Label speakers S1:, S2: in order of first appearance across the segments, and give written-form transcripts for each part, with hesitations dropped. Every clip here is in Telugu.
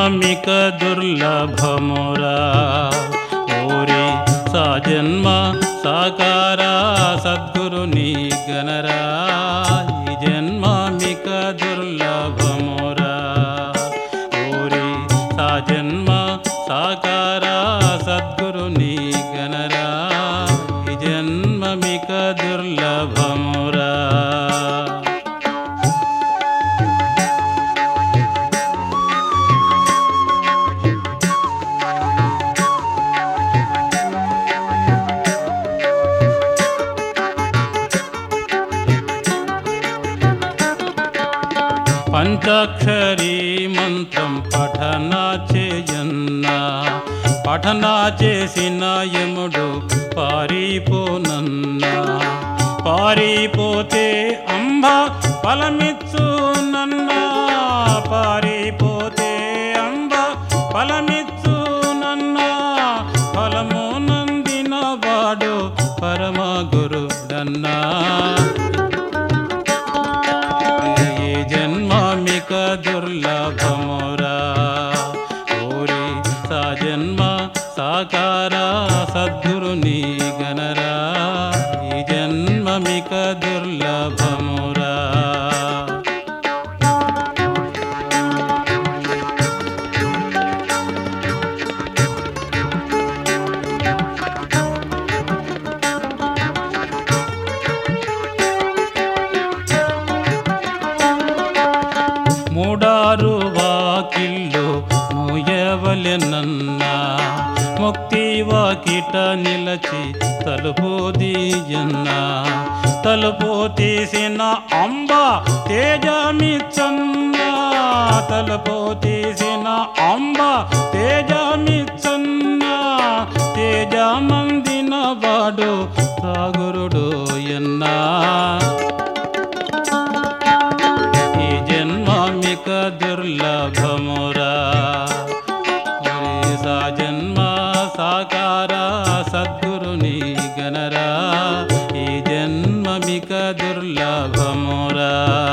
S1: మిక దుర్లభమురా ఓరి సజన్మ సాకార సద్గురుని గణరా ఈ జన్మ మిక దుర్లభమురా ఓరి సజన్మ సాకార సద్గురుని గణరా ఈ జన్మ మిక దుర్లభమురా పంచాక్షరీ మంత్రం పఠనా చేయన్నా పఠనా చేసిన యముడు పారిపోనన్నా పారిపోతే అంబ ఫలమిచ్చునన్నా పారిపోతే అంబ ఫలమిచ్చునన్నా ఫలము నందిన వాడు పరమ గురుడన్నా మిక దుర్లభమురా ఓరి సజన్మ సాకార సద్గురుని గణరా ఈ జన్మ మిక దుర్లభమురా మూడారు వాకిళ్ళు మూయవలెనన్నా ముక్తి వాకిట నిలచి తలుపు దీయన్నా తలుపు తీసిన అంబ తేజమిచ్చన్నా తలుపు తీసిన అంబ తేజమిచ్చన్నా తేజమందిన వాడు సాగురుడు ఎన్నా మిక దుర్లభమురా సజన్మ సాకార సద్గురుని గణరా ఈ జన్మ మిక దుర్లభమురా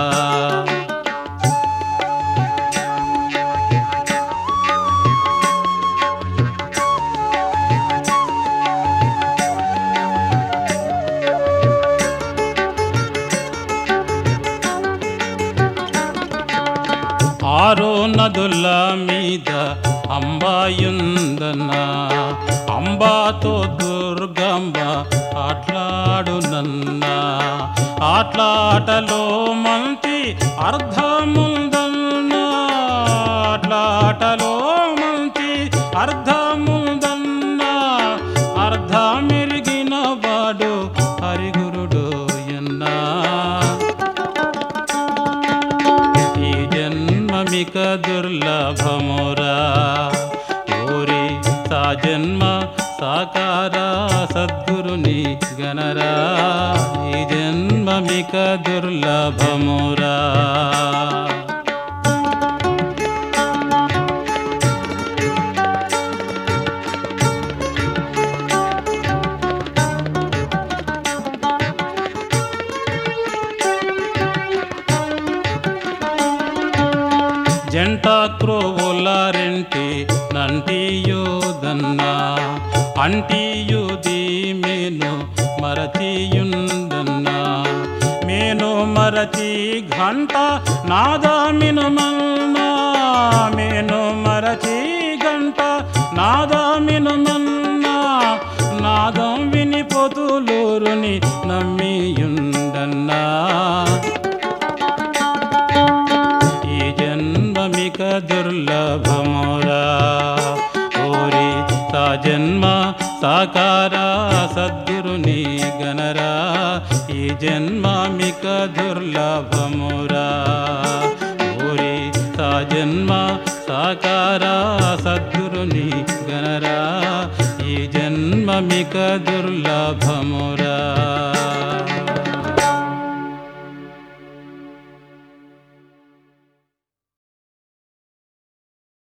S1: ఆరో నదుల మీద అంబాయుందన్నా అంబాతో దుర్గంబ ఆట్లాడునన్నా ఆట్లాటలో మంచి అర్ధముందన్నా ఆట్లాటలో మంచి అర్ధముందన్నా అర్ధమెరిగిన వాడు హరిగురుడు ఎన్నా మిక దుర్లభమురా ఓరి సజన్మ సాకార సద్గురుని గణరా ఈ జన్మ మిక దుర్లభమురా జంట క్రోవుల రెంటి నంటియుదన్నా అంటియుది మేను మరచియుందన్నా మేను మరచి ఘంట నాదమినుమన్నా మేను మరచి గంట నాదమినుమన్నా నాదం విని పొతులూరుని నమ్మియుందన్నా మిక దుర్లభమురా ఓరి సజన్మ సాకార సద్గురుని గణరా ఈ జన్మ మిక దుర్లభమురా ఓరి సజన్మ సాకార సద్గురుని గణరా ఈ జన్మ మిక దుర్లభమురా